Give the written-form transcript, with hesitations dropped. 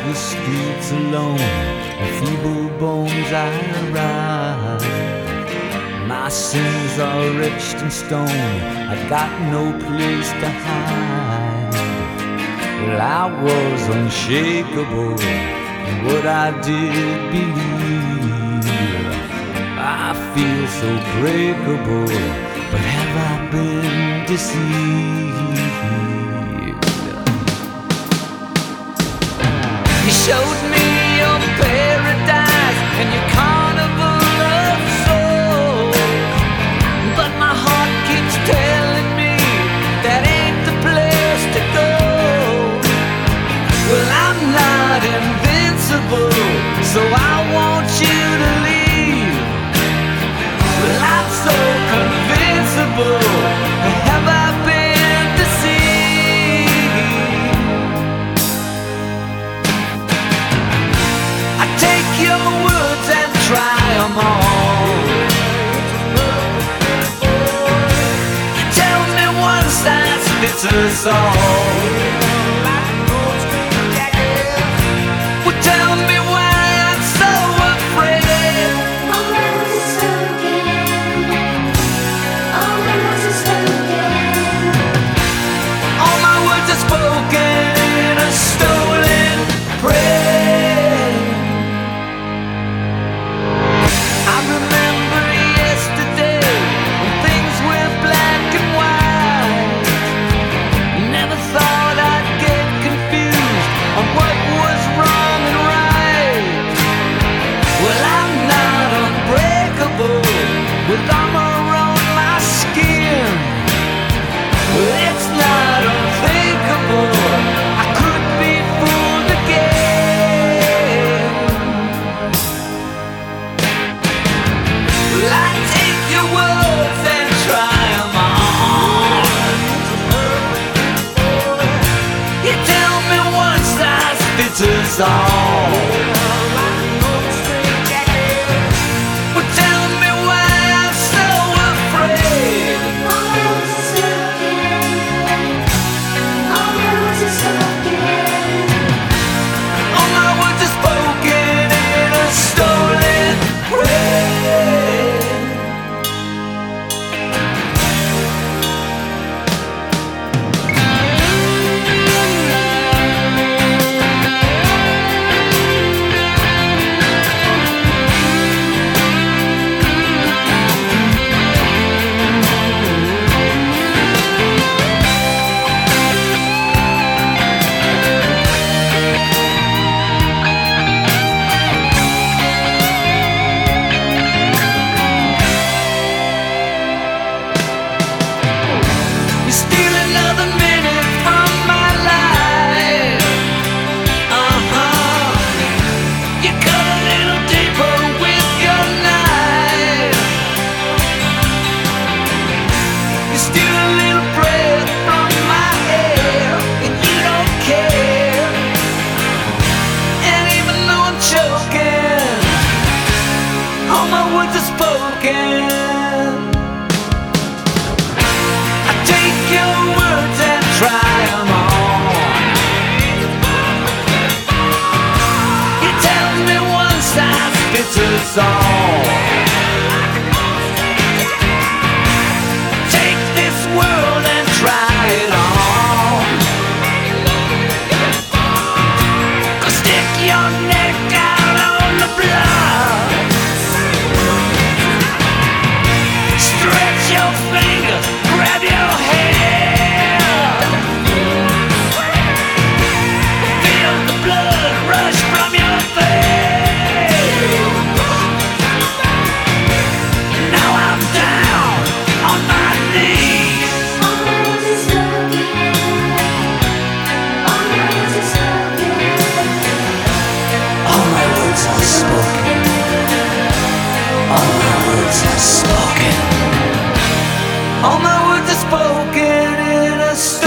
the streets alone, with feeble bones I ride. My sins are etched in stone, I've got no place to hide. Well, I was unshakable in what I did believe. I feel so breakable, but have I been deceived? You showed me your paradise and your carnival of souls, but my heart keeps telling me that ain't the place to go. Well, I'm not invincible, so I want you to leave. Well, I'm so convincible, have I been deceived? I take your words and try them on. You tell me one size fits us all. Well, tell me why I'm so afraid. All my words are spoken. All my words are spoken. All my words are spoken in a stolen prayer. I remember yesterday when things were black and white. Never thought I'd get confused on what was wrong and right. Well, I'm not unbreakable with armor on my skin. It's not unthinkable, I could be fooled again. Well, I take your words and try them on. You tell me one size fits us all. Well, tell me why I'm so afraid. All my words are spoken. All my words are spoken. All my words are spoken in a stolen prayer. You steal another minute from my life. You cut a little deeper with your knife. You steal a little breath from my air, and you don't care. And even though I'm choking, all my words are spoken. I take your words and try them on. You tell me one size fits us all. Take this world and try it on. Go stick your neck out on the block. Stretch your finger, grab your hair. Feel the blood rush from your face. Now I'm down on my knees. All my words are spoken. All my words are spoken. All my words are spoken. All my words are spoken. All my words are spoken in a